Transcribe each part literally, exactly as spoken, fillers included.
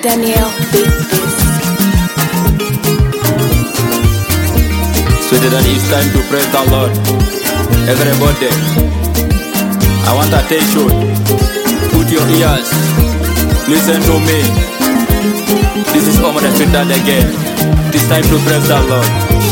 Daniel Beats. Sweeter than it's time to praise the Lord. Everybody, I want attention. Put your ears, listen to me. This is Omar the Sweeter again. It's time to praise the Lord.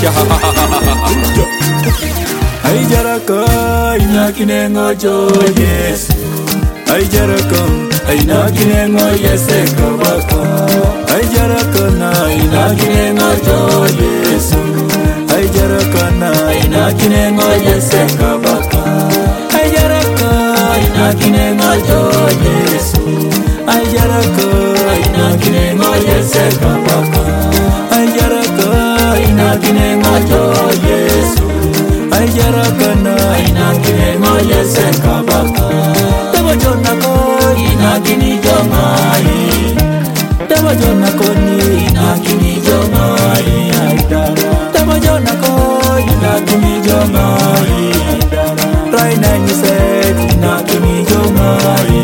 Ay jaraka ina kinengo jo Yesu. Ay jaraka ina kinengo Yesu kabaka. Ay jaraka na ina kinengo jo Yesu. Ay jaraka na ina kinengo Yesu kabaka. Ay jaraka ina kinengo jo Yesu. Ay jaraka ina kinengo Yesu kabaka. Ay jaraka ina kinengo jo Yesu. Ay jaraka na ina kinengo Yesu kabaka. Tebo jona ko ina kini jomai. Tebo jona ko ni ina kini jomai. Tebo jona ko ina kini jomai. Right now you said ina kini jomai.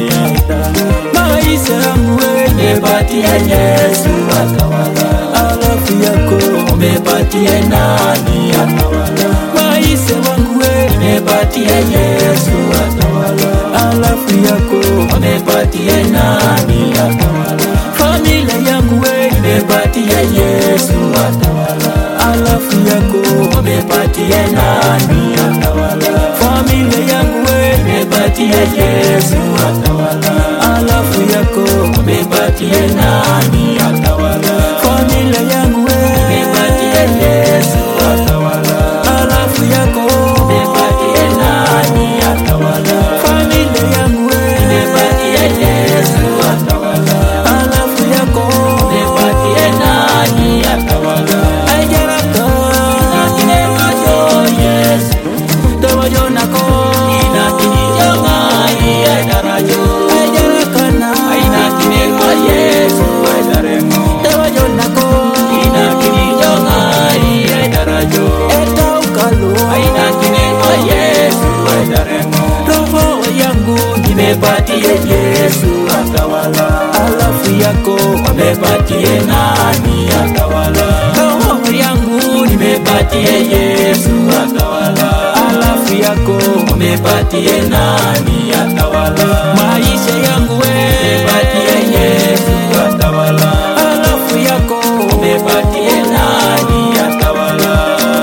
Maisha yangu umepatia Yesu atawala. Alafu yako umepatia nani atawala. Maisha wangu umepatia Yesu atawala. Alafu yako umepatia nani atawala. Familia yangu umepatia Yesu atawala. Alafu yako umepatia nani atawala. Familia yangu umepatia Yesu atawala. Alafu yako umepatia nani atawala. Familia yangu umepatia Yesu atawala. Alafu yako umepatia nani atawala. Familia yangu umepatia Yesu atawala. Alafu yako umepatia nani atawala. Ay jaraka ina kinengo jo Yesu. Tebo jona ko ina kini jomai. Ay darajo ay jaraka na ina kinengo Yesu. Ay darengo tebo jona ko ina kini jomai. Ay darajo eta ukalo ina kinengo Yesu. Ay darengo roho yangu nimepatia Yesu atawala. Alafu yako umepatia nani atawala. Roho yangu nimepatia Yesu atawala. Alafu yako umepatia nani atawala. Maisha yangu umepatia Yesu atawala. Alafu yako umepatia nani atawala.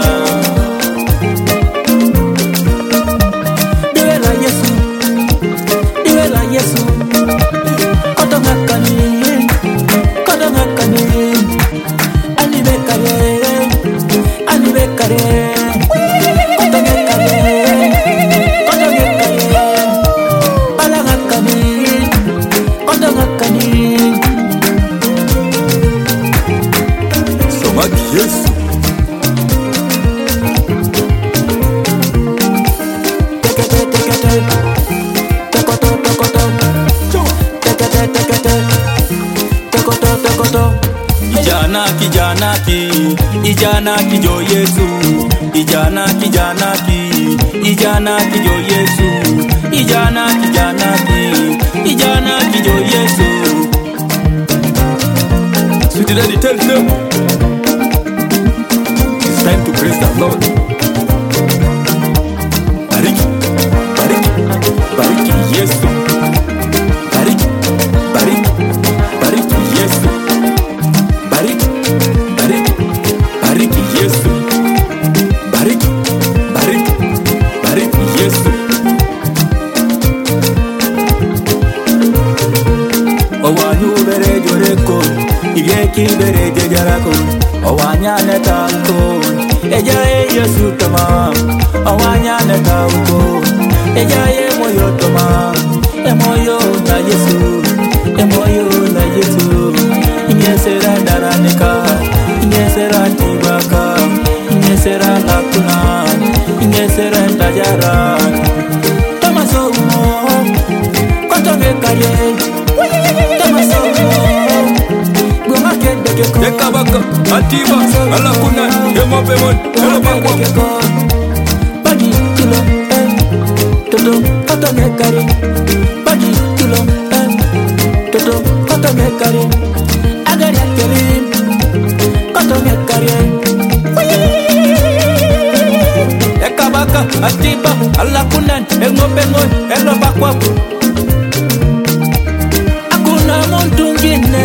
Diwe la Yesu, diwe la Yesu. Koto ngakani, koto ngakani. Alibekare, alibekare. Koto ngakani, koto ngakani. Ala ngakani, koto ngakani. Samaki Yesu. Tekete, tekete. Tekoto, tekoto. Tekete, tekete. Tekoto, tekoto. Ijana kijana ki, ijana kijo Yesu. Ijana kijana ki, ijana kijo Yesu. Ijana kijana ki, ijana kijo Yesu. Sweet daddy, tell them it's time to praise the Lord. Bariki, bariki, bariki Yesu. Bariki, bariki, bariki Yesu. Bariki, bariki, bariki Yesu. Bariki, bariki, bariki Yesu. Owanyu bere joreko, igeki bere jejarako. Owanya netanko, eja e Yesu tama. Owanya netanko, eja e moyo tama. E moyo na Yesu, e moyo na Yesu. Inyesera daraneka, inyesera tibaka, inyesera lakuna, inyesera tajara. Tamaso mo, koto ngekaye. Tamaso mo, goma kede keko. Dekabaka, atiba, alakuna, yemo pemon, yemo pakwa. Bagi kilo, eh, toto, koto ngekare. Bagi kilo, eh, toto, koto ngekare. Agaria kelim Kotonge karye Ekabaka atiba alakunan Engopengon elobakwaku Hakuna muntu mwingine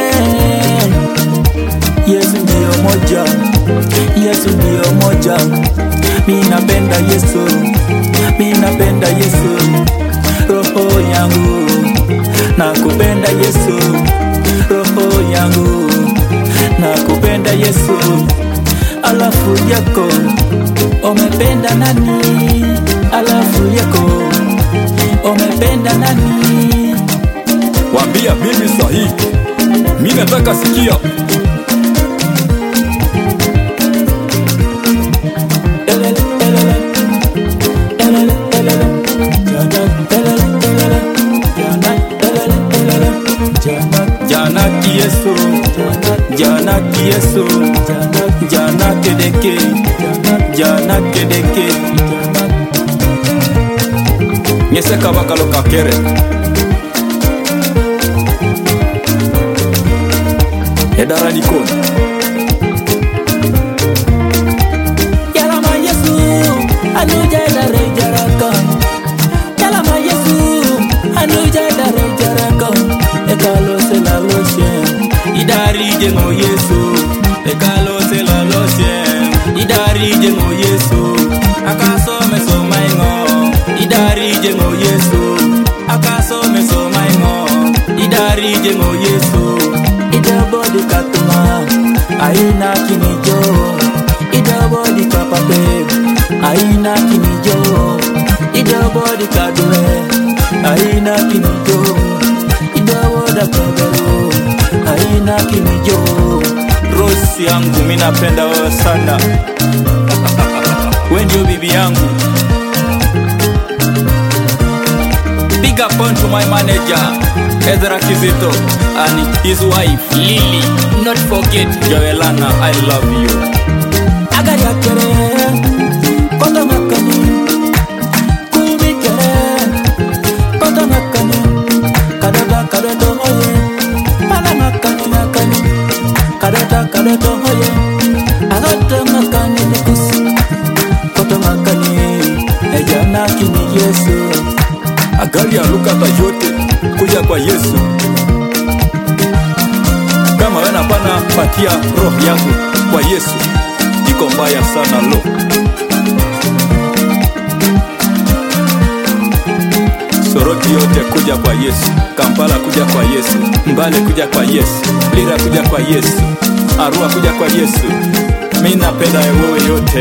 Yesu ndiyo moja Yesu ndiyo moja Mimi napenda Yesu Mimi napenda Yesu roho yangu nakupenda Yesu roho yangu nakupenda Yesu alafu yako umependa nani alafu yako umependa nani Wambia mimi sahi mimi nataka sikia Janaki Yesu Janaki Yesu Janaki deke Janaki deke Nyese kabakalo kakere Edara nikoni Yalama Yesu Anuja edare jaraka Yalama Yesu Anuja edare jaraka Ekalo se la losien Idari jengo Yesu Ekalo se la losien Idari jengo Yesu Akaso meso maingo Idari jengo Yesu Akaso meso maingo Idari jengo Yesu Idabodi katuma Aina kinijo Idabodi kapape Aina kinijo Idabodi kadue Aina kinijo Idawoda kabero Aina kinijo Rosi yangu minapenda wewe sana Wewe ndio bibi yangu Big up on to my manager Ezra Kizito and his wife Lily. Not forget Joelana, I love you. Agaria kere Kota makani Kumi kere Kota makani Kadada kadada oye Ala makani makani Kadada kadada oye Agata makani nikusi Kota makani Ejana kini Yesu Agaria lukata yote kuja kwa Yesu. Kama wena pana patia roho yangu kwa Yesu, iko mbaya sana lo. Soroti yote kuja kwa Yesu, Kampala kuja kwa Yesu, Mbale kuja kwa Yesu, Lira kuja kwa Yesu, Arua kuja kwa Yesu. Mimi napenda wewe yote.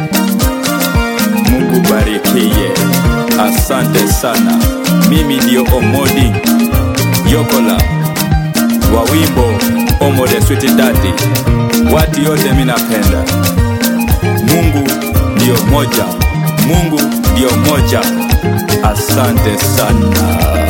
Mungu barikie. Asante sana. Mimi ndio Omodi Yokola wa wimbo Omo the Sweet Daddy. Watu yote mimi napenda. Mungu ndio moja. Mungu ndio moja. Asante sana.